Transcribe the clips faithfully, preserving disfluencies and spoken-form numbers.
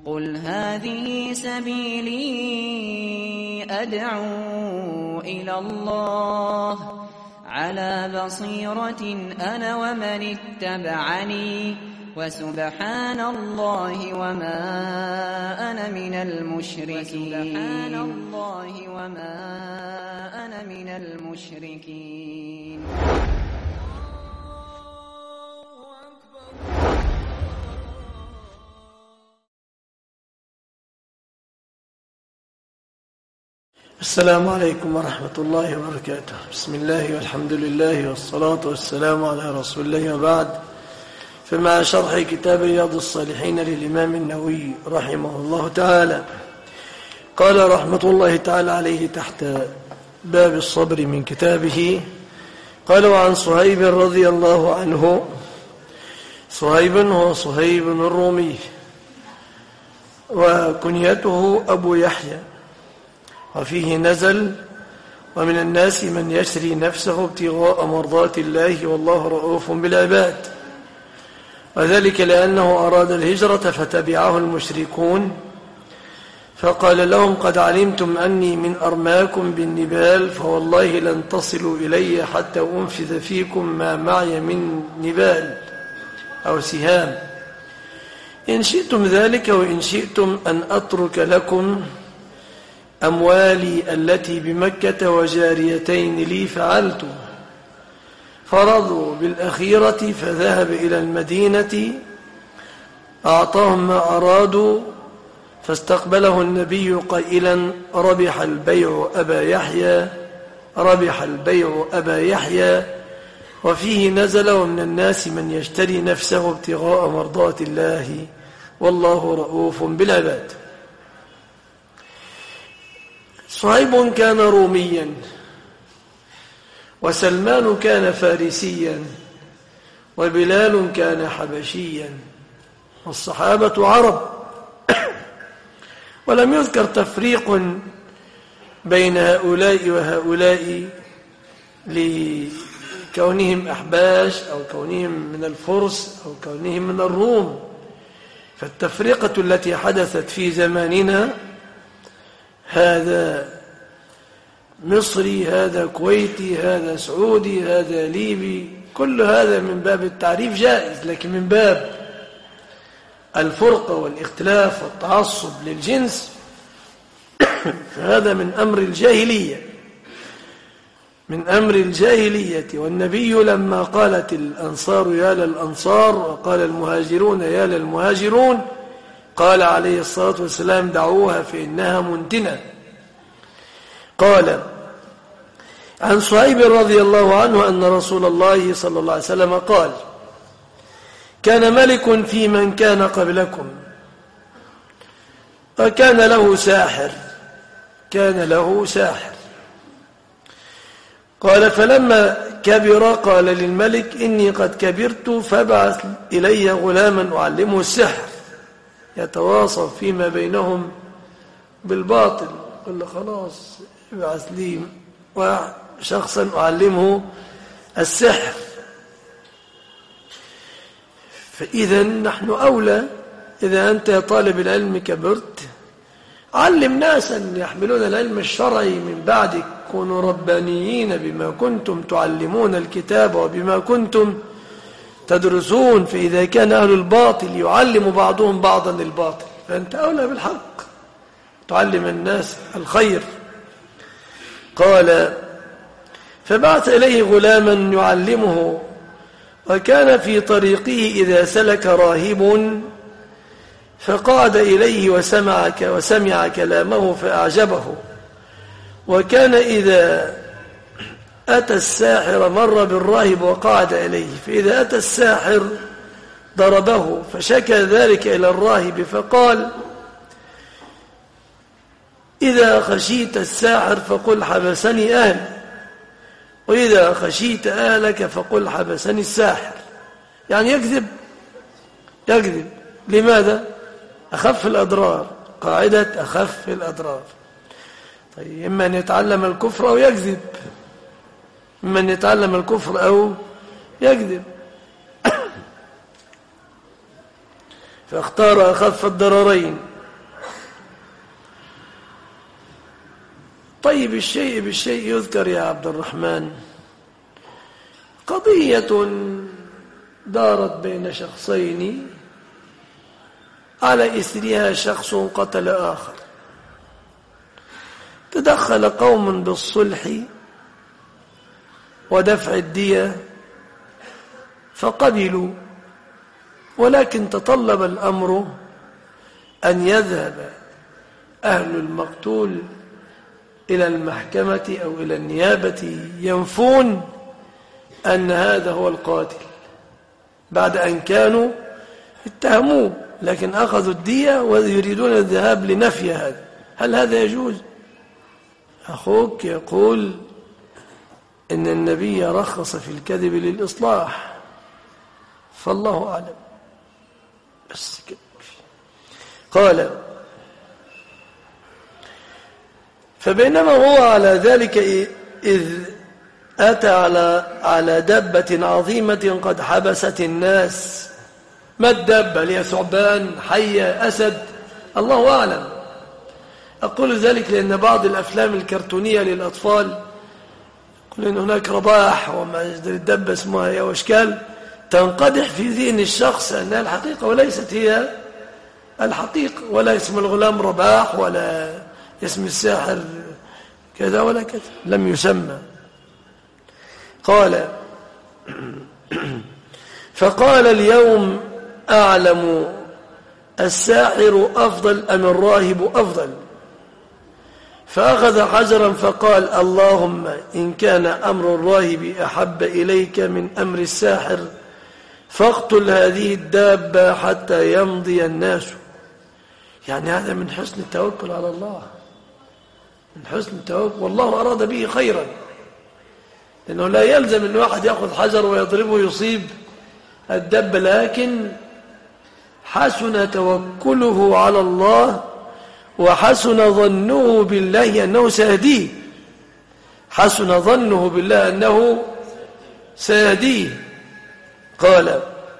قل هذه سبيلي أدعو إلى الله على بصيرة أنا ومن اتبعني وسبحان الله وما أنا من المشركين سبحان الله وما أنا من المشركين. السلام عليكم ورحمة الله وبركاته. بسم الله والحمد لله والصلاة والسلام على رسول الله وبعد، فمع شرح كتاب رياض الصالحين للإمام النووي رحمه الله تعالى، قال رحمة الله تعالى عليه تحت باب الصبر من كتابه، قال: وعن صهيب رضي الله عنه. صهيب هو صهيب الرومي وكنيته أبو يحيى، وفيه نزل: ومن الناس من يشري نفسه ابتغاء مرضات الله والله رؤوف بالعباد. وذلك لأنه أراد الهجرة فتبعه المشركون فقال لهم: قد علمتم أني من أرماكم بالنبال، فوالله لن تصلوا إلي حتى أنفذ فيكم ما معي من نبال أو سهام، إن شئتم ذلك وإن شئتم أن أترك لكم أموالي التي بمكة وجاريتين لي فعلت. فرضوا بالأخيرة فذهب إلى المدينة أعطاهم ما أرادوا، فاستقبله النبي قائلا: ربح البيع أبا يحيى، ربح البيع أبا يحيى. وفيه نزل: ومن الناس من يشتري نفسه ابتغاء مرضات الله والله رؤوف بالعباد. صهيب كان روميا، وسلمان كان فارسيا، وبلال كان حبشيا، والصحابة عرب. ولم يذكر تفريق بين هؤلاء وهؤلاء لكونهم أحباش أو كونهم من الفرس أو كونهم من الروم، فالتفرقة التي حدثت في زماننا، هذا مصري، هذا كويتي، هذا سعودي، هذا ليبي، كل هذا من باب التعريف جائز، لكن من باب الفرقة والاختلاف والتعصب للجنس فهذا من أمر الجاهلية، من أمر الجاهلية. والنبي لما قالت الأنصار يا للأنصار وقال المهاجرون يا للمهاجرون، قال عليه الصلاة والسلام: دعوها فإنها منتنة. قال عن صهيب رضي الله عنه أن رسول الله صلى الله عليه وسلم قال: كان ملك في من كان قبلكم، وكان له ساحر، كان له ساحر. قال: فلما كبر قال للملك: إني قد كبرت فابعث إلي غلاما أعلمه السحر. يتواصف فيما بينهم بالباطل، قال له: خلاص ابعث لي شخصا أعلمه السحر. فإذا نحن أولى، إذا أنت يا طالب العلم كبرت، علم ناسا يحملون العلم الشرعي من بعدك، كونوا ربانيين بما كنتم تعلمون الكتاب وبما كنتم تدرسون. فإذا كان أهل الباطل يعلم بعضهم بعضا الباطل، فأنت أولى بالحق، تعلم الناس الخير. قال: فبعث إليه غلاما يعلمه، وكان في طريقه إذا سلك راهب فقعد إليه وسمع, وسمع كلامه فأعجبه. وكان إذا أتى الساحر مر بالراهب وقعد إليه، فإذا أتى الساحر ضربه، فشكى ذلك إلى الراهب فقال: إذا خشيت الساحر فقل حبسني أهلي، وإذا خشيت أهلك فقل حبسني الساحر. يعني يكذب، يكذب. لماذا؟ أخف الأضرار، قاعدة أخف الأضرار. طيب، إما أن يتعلم الكفر أو يكذب، إما أن يتعلم الكفر أو يكذب. فاختار أخف الضررين. طيب الشيء بالشيء يذكر يا عبد الرحمن. قضية دارت بين شخصين على إثرها شخص قتل آخر، تدخل قوم بالصلح ودفع الدية فقبلوا، ولكن تطلب الأمر أن يذهب أهل المقتول إلى المحكمة أو إلى النيابة ينفون أن هذا هو القاتل بعد أن كانوا اتهموه، لكن أخذوا الدية ويريدون الذهاب لنفي هذا. هل هذا يجوز؟ أخوك يقول إن النبي رخص في الكذب للإصلاح، فالله أعلم. بس كده. قال فبينما هو على ذلك إذ أتى على على دابة عظيمة قد حبست الناس. ما الدابة؟ هي ثعبان، حية، أسد، الله أعلم. أقول ذلك لأن بعض الأفلام الكرتونية للأطفال يقول إن هناك رباح وما الدابة اسمها هي واشكال تنقدح في ذهن الشخص أنها الحقيقة وليست هي الحقيقة، ولا اسم الغلام رباح ولا اسم الساحر كذا ولا كذا، لم يسمى. قال فقال اليوم أعلم الساحر أفضل أم الراهب أفضل؟ فأخذ حجرا فقال اللهم إن كان أمر الراهب أحب إليك من أمر الساحر فاقتل هذه الدابة حتى يمضي الناس. يعني هذا من حسن التوكل على الله، من حسن التوكل، والله أراد به خيرا، لأنه لا يلزم أن واحد يأخذ حجر ويضربه ويصيب الدب، لكن حسن توكله على الله وحسن ظنه بالله أنه سيهديه، حسن ظنه بالله أنه سيهديه. قال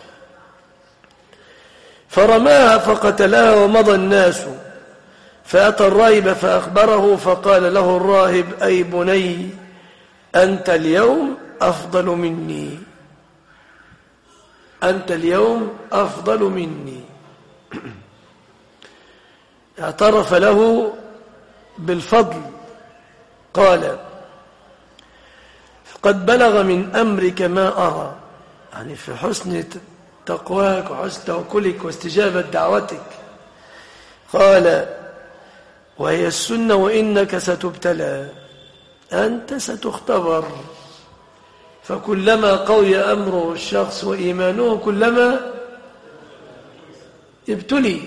فرماها فقتلها ومضى الناس، فأتى الراهب فأخبره فقال له الراهب أي بني أنت اليوم أفضل مني، أنت اليوم أفضل مني. اعترف له بالفضل. قال قد بلغ من أمرك ما أرى، يعني في حسن تقواك وحسن توكلك واستجابة دعوتك. قال وهي السنة وإنك ستبتلى، أنت ستختبر، فكلما قوي أمره الشخص وإيمانه كلما ابتلي.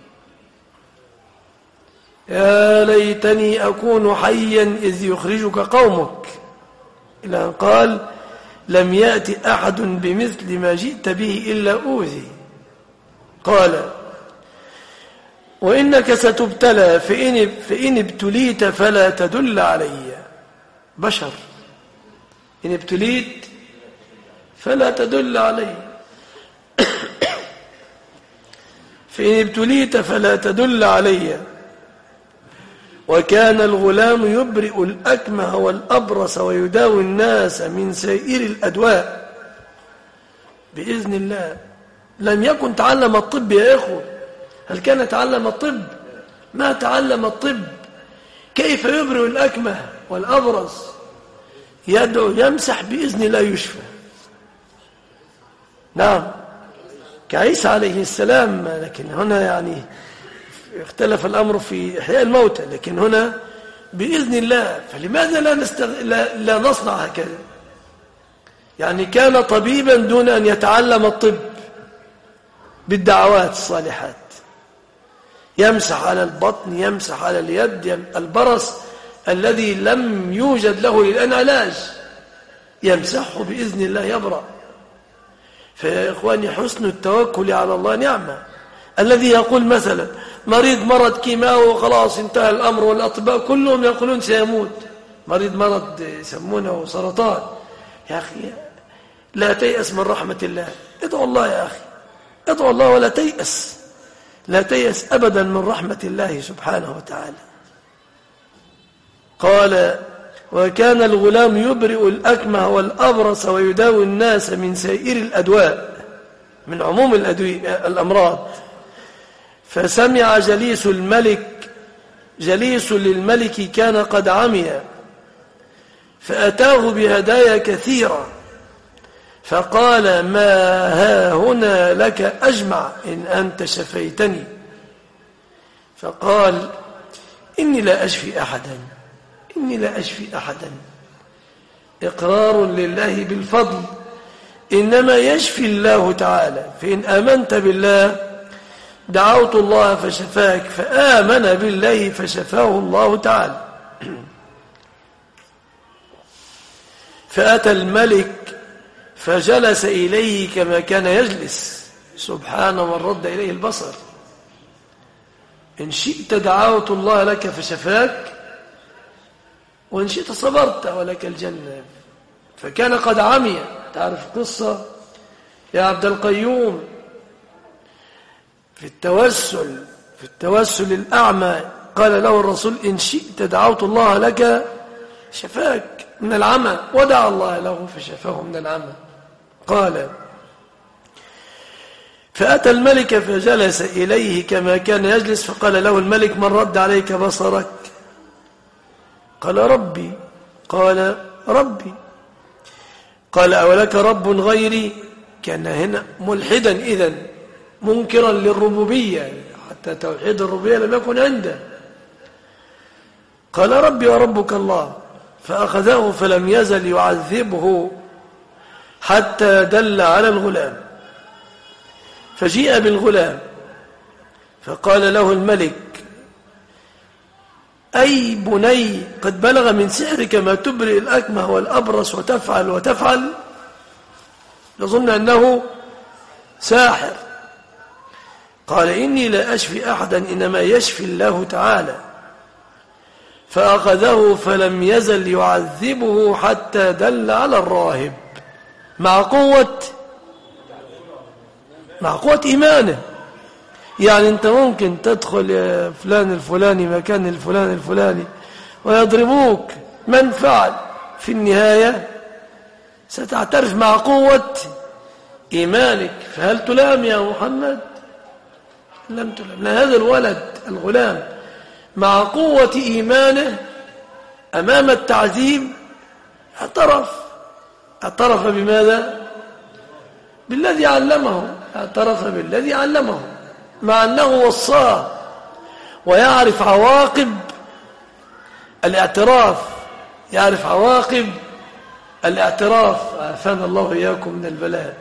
يا ليتني أكون حيا إذ يخرجك قومك، إلى أن قال لم يأتي أحد بمثل ما جئت به إلا أوذي. قال وإنك ستبتلى فإن, فإن ابتليت فلا تدل علي، بشر، إن ابتليت فلا تدل علي فإن ابتليت فلا تدل علي. وكان الغلام يبرئ الأكمه والأبرص ويداوي الناس من سائر الأدواء بإذن الله. لم يكن تعلم الطب يا إخوة، هل كان تعلم الطب؟ ما تعلم الطب. كيف يبرئ الأكمه والأبرص؟ يدعو يمسح بإذن الله يشفى. نعم كعيسى عليه السلام، لكن هنا يعني اختلف الأمر في إحياء الموتى، لكن هنا بإذن الله. فلماذا لا, نستغ... لا... لا نصنع هكذا؟ يعني كان طبيبا دون أن يتعلم الطب بالدعوات الصالحات، يمسح على البطن، يمسح على اليد، البرص الذي لم يوجد له الآن علاج يمسحه بإذن الله يبرأ. فيا إخواني حسن التوكل على الله نعمة. الذي يقول مثلا مريض مرض كيماوي وخلاص انتهى الأمر والأطباء كلهم يقولون سيموت، مريض مرض يسمونه سرطان، يا أخي لا تيأس من رحمة الله، ادعو الله يا أخي، ادعو الله ولا تيأس، لا تيأس أبدا من رحمة الله سبحانه وتعالى. قال: وكان الغلام يبرئ الأكمه والأبرص ويداوي الناس من سائر الأدواء، من عموم الأمراض. فسمع جليس الملك جليس للملك كان قد عمي، فأتاه بهدايا كثيرة، فقال: ما ها هنا لك أجمع إن أنت شفيتني. فقال: إني لا أشفي أحدا إني لا أشفي أحدا إقرار لله بالفضل، إنما يشفي الله تعالى، فإن آمنت بالله دعوت الله فشفاك، فآمن بالله فشفاه الله تعالى. فأتى الملك فجلس إليه كما كان يجلس، سبحان من رد إليه البصر. إن شئت دعوت الله لك فشفاك، وإن شئت صبرت ولك الجنة. فكان قد عمي. تعرف قصة يا عبد القيوم في التوسل في التوسل الأعمى، قال له الرسول: إن شئت دعوت الله لك شفاك من العمى، ودعا الله له فشفاه من العمى. قال: فأتى الملك فجلس إليه كما كان يجلس، فقال له الملك: من رد عليك بصرك؟ قال: ربي. قال: ربي. قال: أولك رب غيري؟ كان هنا ملحدا إذن، منكرا للربوبية، حتى توحيد الربوبية لم يكن عنده. قال: ربي وربك الله. فأخذه فلم يزل يعذبه حتى دل على الغلام. فجيء بالغلام فقال له الملك: أي بني، قد بلغ من سحرك ما تبرئ الأكمه والأبرص وتفعل وتفعل. يظن أنه ساحر. قال: إني لا أشفي أحدا إنما يشفي الله تعالى. فأخذه فلم يزل يعذبه حتى دل على الراهب، مع قوة مع قوة إيمانه. يعني أنت ممكن تدخل يا فلان الفلاني مكان الفلان الفلاني ويضربوك، من فعل؟ في النهاية ستعترف مع قوة إيمانك. فهل تلام يا محمد؟ لم تلام. هذا الولد الغلام مع قوة إيمانه أمام التعذيب اعترف اعترف بماذا؟ بالذي علمه. اعترف بالذي علمه، مع أنه وصاه ويعرف عواقب الاعتراف يعرف عواقب الاعتراف. عافانا الله إياكم من البلاء.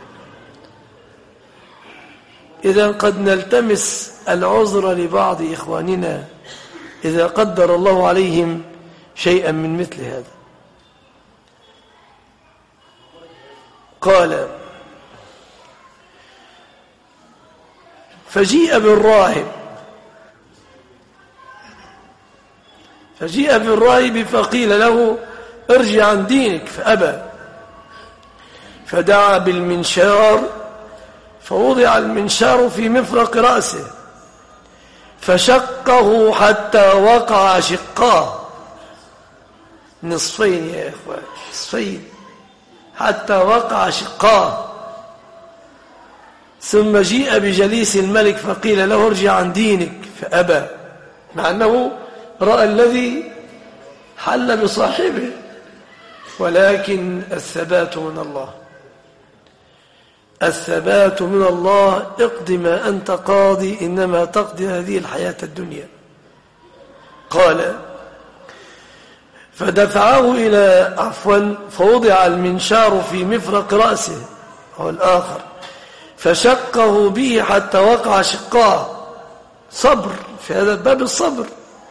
إذا قد نلتمس العذر لبعض إخواننا إذا قدر الله عليهم شيئا من مثل هذا. قال: فجيء بالراهب فجيء بالراهب فقيل له: ارجع عن دينك، فأبى. فدعا بالمنشار فوضع المنشار في مفرق رأسه فشقه حتى وقع شقاه نصفين يا إخوان، نصفين حتى وقع شقاه. ثم جيء بجليس الملك فقيل له: ارجع عن دينك، فأبى، مع أنه رأى الذي حل بصاحبه. ولكن الثبات من الله الثبات من الله. اقض ما أنت قاضي، إنما تقضي هذه الحياة الدنيا. قال: فدفعه إلى عفوا فوضع المنشار في مفرق رأسه هو الآخر فشقه به حتى وقع شقاه. صبر، في هذا الباب الصبر.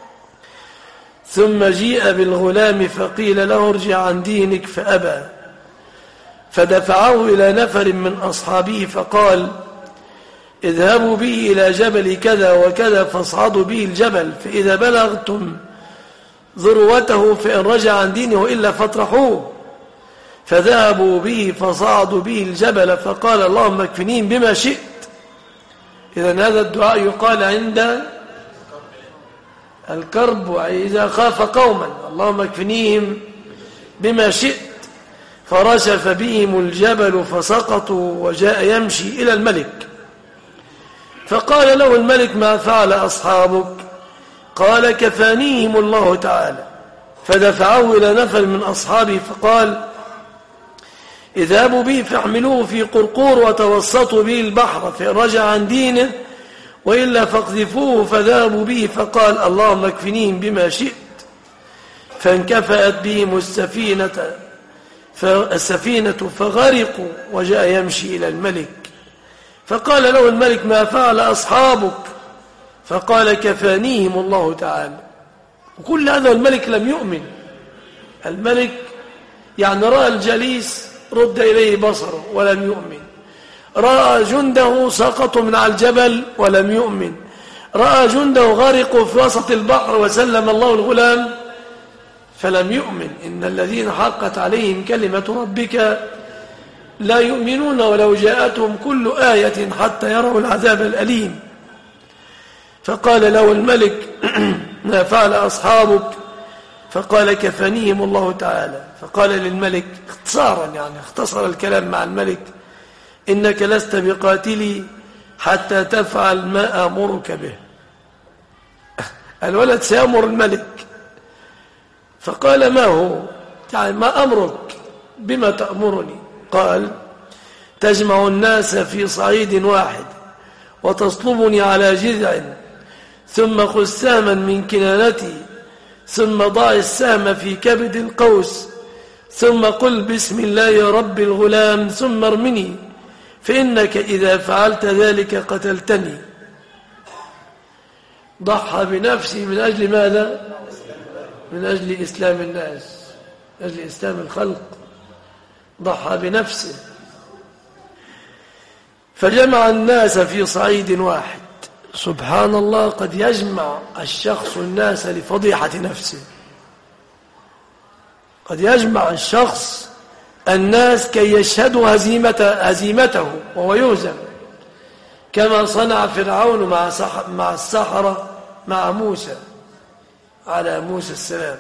ثم جيء بالغلام فقيل له: ارجع عن دينك، فأبى. فدفعه إلى نفر من أصحابه فقال: اذهبوا به إلى جبل كذا وكذا فاصعدوا به الجبل، فإذا بلغتم ذروته فإن رجع عن دينه إلا فاطرحوه. فذهبوا به فصعدوا به الجبل فقال: اللهم اكفنين بما شئت. إذن هذا الدعاء يقال عند الكرب إذا خاف قوما اللهم اكفنيهم بما شئت، فرشف بهم الجبل فسقطوا وجاء يمشي إلى الملك، فقال له الملك ما فعل أصحابك؟ قال كفانيهم الله تعالى. فدفعه إلى نفر من أصحابه فقال اذهبوا به فاحملوه في قرقور وتوسطوا به البحر، فإن رجع عن دينه وإلا فاقذفوه. فذهبوا به فقال اللهم اكفنيهم بما شئت، فانكفأت بهم السفينة السفينة فغرقوا وجاء يمشي إلى الملك، فقال له الملك ما فعل أصحابك؟ فقال كفانيهم الله تعالى. وكل هذا الملك لم يؤمن. الملك يعني رأى الجليس رد إليه بصره ولم يؤمن، رأى جنده سقطوا من على الجبل ولم يؤمن، رأى جنده غرقوا في وسط البحر وسلم الله الغلام فلم يؤمن. إن الذين حقت عليهم كلمة ربك لا يؤمنون ولو جاءتهم كل آية حتى يروا العذاب الأليم. فقال له الملك ما فعل أصحابك؟ فقال كفانيهم الله تعالى. فقال للملك اختصارا، يعني اختصر الكلام مع الملك، إنك لست بقاتلي حتى تفعل ما أمرك به. الولد سيأمر الملك، فقال ما هو؟ يعني ما أمرك؟ بما تأمرني؟ قال تجمع الناس في صعيد واحد وتصلبني على جذع، ثم خذ سهما من كنانتي، ثم ضع السهم في كبد القوس، ثم قل بسم الله رب الغلام، ثم ارمني، فإنك إذا فعلت ذلك قتلتني. ضحى بنفسه من أجل ماذا؟ من أجل إسلام الناس، من أجل إسلام الخلق، ضحى بنفسه. فجمع الناس في صعيد واحد. سبحان الله، قد يجمع الشخص الناس لفضيحة نفسه، قد يجمع الشخص الناس كي يشهدوا هزيمة هزيمته وهو يهزم، كما صنع فرعون مع مع السحرة مع موسى على موسى السلام.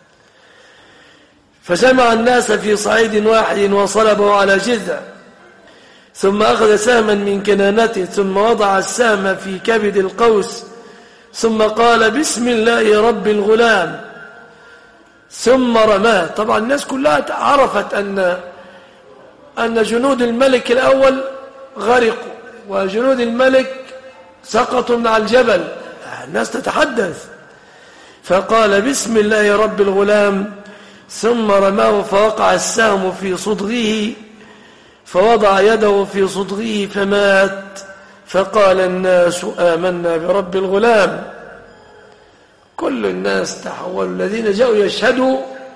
فجمع الناس في صعيد واحد وصلبه على جذع، ثم أخذ سهما من كنانته، ثم وضع السهم في كبد القوس، ثم قال بسم الله رب الغلام، ثم رماه. طبعا الناس كلها عرفت أن أن جنود الملك الأول غرقوا وجنود الملك سقطوا من على الجبل، الناس تتحدث. فقال بسم الله رب الغلام، ثم رماه فوقع السهم في صدغه، فوضع يده في صدغه فمات. فقال الناس آمنا برب الغلام. كل الناس تحولوا، الذين جاءوا يشهدوا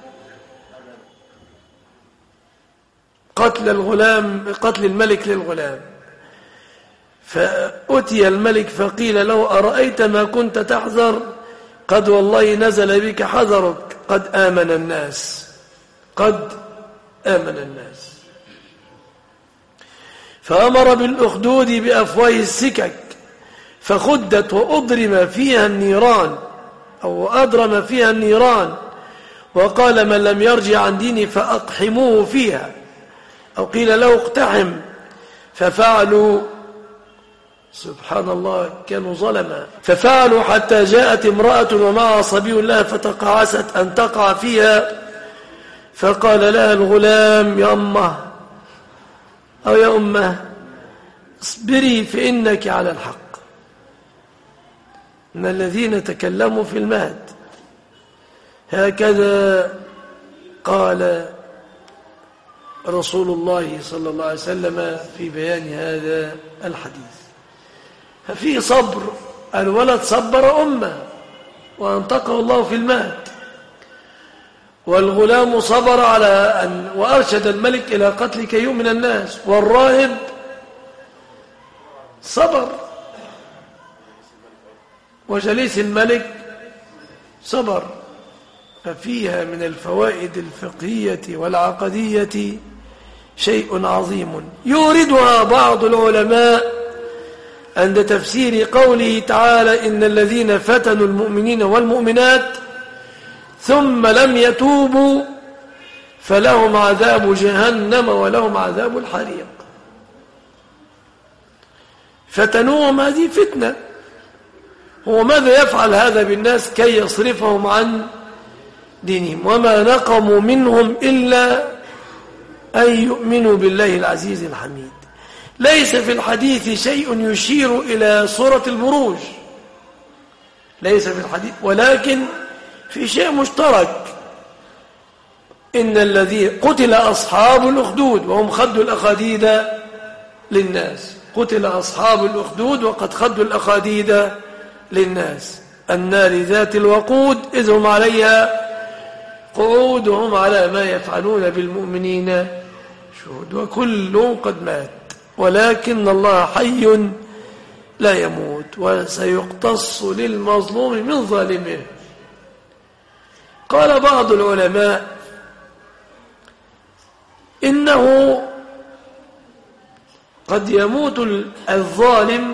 قتل الغلام، قتل الملك للغلام. فأتي الملك فقيل له أرأيت ما كنت تحذر؟ قد والله نزل بك حذرك، قد آمن الناس، قد آمن الناس. فأمر بالأخدود بأفواه السكك، فخدت وأضرم فيها النيران أو أضرم فيها النيران، وقال من لم يرجع عن ديني فأقحموه فيها، أو قيل له اقتحم. ففعلوا، سبحان الله، كانوا ظلما. ففعلوا حتى جاءت امرأة ومعها صبي لها فتقاعست أن تقع فيها، فقال لها الغلام يا أمه أو يا أمه اصبري فإنك على الحق. من الذين تكلموا في المهد. هكذا قال رسول الله صلى الله عليه وسلم في بيان هذا الحديث. ففي صبر، الولد صبر أمه وأنطقه الله في المهد، والغلام صبر على أن وأرشد الملك إلى قتل كيوم من الناس، والراهب صبر، وجليس الملك صبر. ففيها من الفوائد الفقهية والعقدية شيء عظيم يوردها بعض العلماء عند تفسير قوله تعالى إن الذين فتنوا المؤمنين والمؤمنات ثم لم يتوبوا فلهم عذاب جهنم ولهم عذاب الحريق. فتنوهم هذه فتنة. هو ماذا يفعل هذا بالناس كي يصرفهم عن دينهم؟ وما نقموا منهم إلا أن يؤمنوا بالله العزيز الحميد. ليس في الحديث شيء يشير إلى سورة البروج، ليس في الحديث، ولكن في شيء مشترك. إن الذي قتل أصحاب الأخدود وهم خدوا الأخاديد للناس. قتل أصحاب الأخدود وقد خدوا الأخاديد للناس. النار ذات الوقود إذ هم عليها قعود وهم على ما يفعلون بالمؤمنين شهود. وكل قد مات ولكن الله حي لا يموت وسيقتص للمظلوم من ظالمه. قال بعض العلماء إنه قد يموت الظالم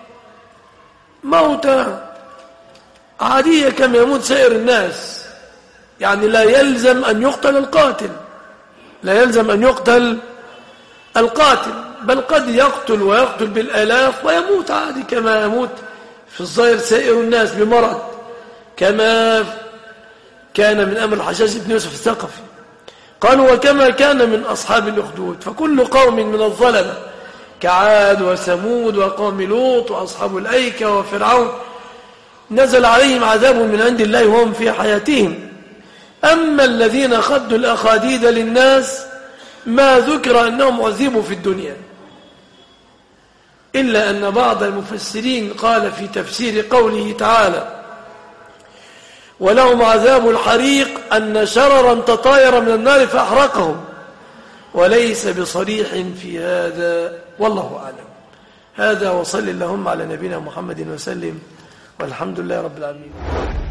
موتة عادية كما يموت سائر الناس، يعني لا يلزم أن يقتل القاتل، لا يلزم أن يقتل القاتل، بل قد يقتل ويقتل بالآلاف ويموت عادي كما يموت في الظاهر سائر الناس بمرض، كما كان من أمر الحجاج بن يوسف الثقفي. قالوا وكما كان من أصحاب الأخدود. فكل قوم من الظلمة كعاد وثمود وقوم لوط وأصحاب الأيكة وفرعون نزل عليهم عذاب من عند الله وهم في حياتهم. أما الذين خدوا الأخاديد للناس ما ذكر أنهم عذبوا في الدنيا، إلا أن بعض المفسرين قال في تفسير قوله تعالى ولهم عذاب الحريق أن شررا تطاير من النار فأحرقهم، وليس بصريح في هذا والله أعلم. هذا وصل اللهم على نبينا محمد وسلم والحمد لله رب العالمين.